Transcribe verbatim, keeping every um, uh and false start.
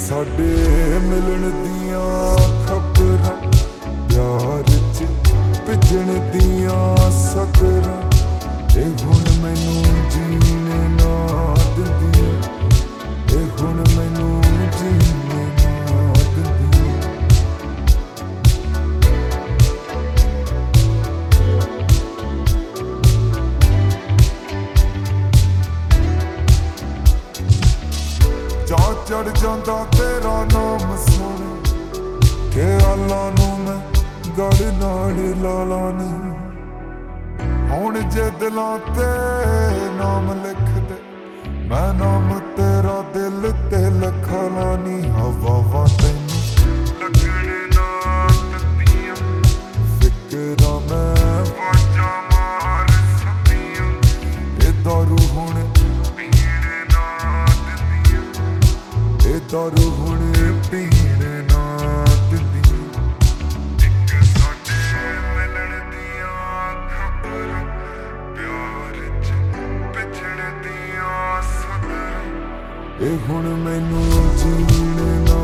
साडे मिलन दियां खबरां, प्यार च भिजण दियां सदरां, ए हुण मैनू जीने ना दिंदियां, ए हुण मैनू जीने ना दिंदियां। जा चढ़ जांदा तेरा नाम सुन के आला नू मैं गड़ नाल ला लानी। हुण जे दिलां ते नाम लिख दे, मैं नाम तेरा दिल ते लिखा लानी। हवावां तैनू लगण ना दिंदियां, फिकरां मैं वाजां मार सकदियां, ए दारू हुण दारू हुण पीण ना दिंदियां। इक साडे मिलन दियां खबरां, प्यार च भिजण दियां सदरां, ए हुण मैनू जीण ना